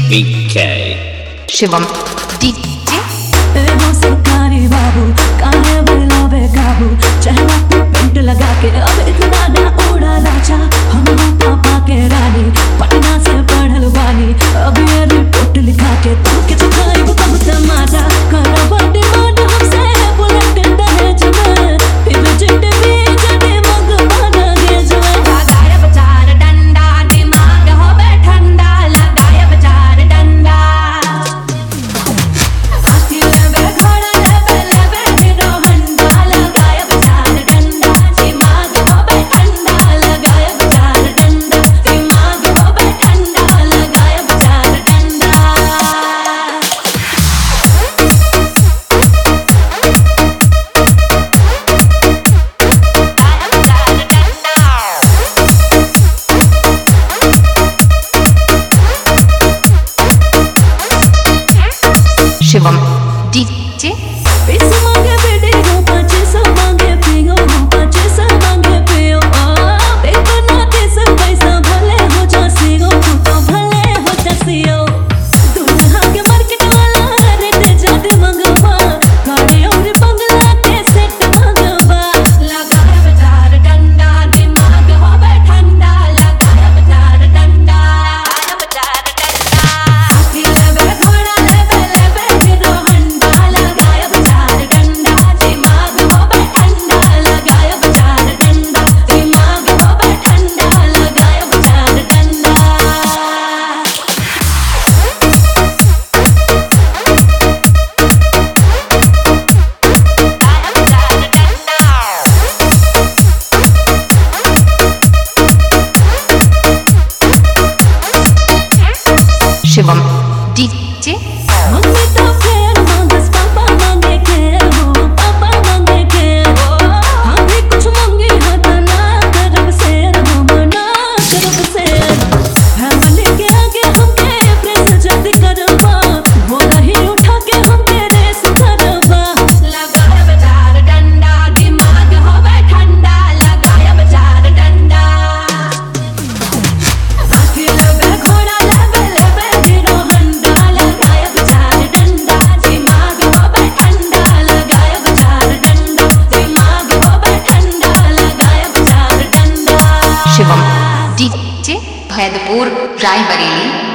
BK Shivam DJ वो सरकारी बाबू काहे बेला बेकाबू चेहरा पे पेंट लगा के अब इतना ना उड़ा राजा हम पापा के रानी पटना से पढ़ल बानी अब ये रिपोर्ट लिखा के तुमके चुकाई वो कब तमाचा करब डिमांड हमसे बुलेट दहेज में फिर जिट भी जदे मगवाना गेज में लगाए बचार डंडा दिमाग हो बे ठंडा लगाए बचार डंडा हाथी लेबे घोड़ा लेबे लेबे हीरो हंडा लगाए बचार डंडा दिमाग हो बे ठंडा लगाए बचार डंडा दिमाग हो बे ठंडा लगाए बचार डंडा शिवम डीजे पैसे मांगे बेटे हो 500 मांगे पियो हो 500 मांगे पियो पेपर ना दे सब पैसा भले हो जासियो तू तो भले हो जासियो दुल्हा के मार्केट वाला रेट जाते मंगवा गाड़ी और बंगला के सेट मंगवा लगाए बचार डंडा दिमाग हो बे ठंडा लगाए बचार डंडा बचार डंडा हाथी लेबे घोड़ा लेबे लेबे हीरो हंडा लगाए बचार डंडा दिमाग हो बे ठंडा लगाए बचार डंडा दिमाग हो बे ठंडा लगाए बचार डंडा शिवम डीजे मम्मी तो फेर मांगस पापा मांगे के हो पापा मांगे के हो हम भी कुछ मांगे हत ना करब शेर हम ना करब शेर फैमिली के आगे हमके प्रेस जल्दी करबा हो रही उठा के हमके रेस करबा लगाए बचार डंडा दिमाग हो बे ठंडा लगाए बचार डंडा हाथी लेबे घोड़ा लेबे लेबे हीरो हंडा लगाए बचार डंडा दिमाग हो बे ठंडा लगाए बचार डंडा दिमाग हो बे ठंडा लगाए बचार डंडा शिवम डीजे भैदपुर रायबरेली।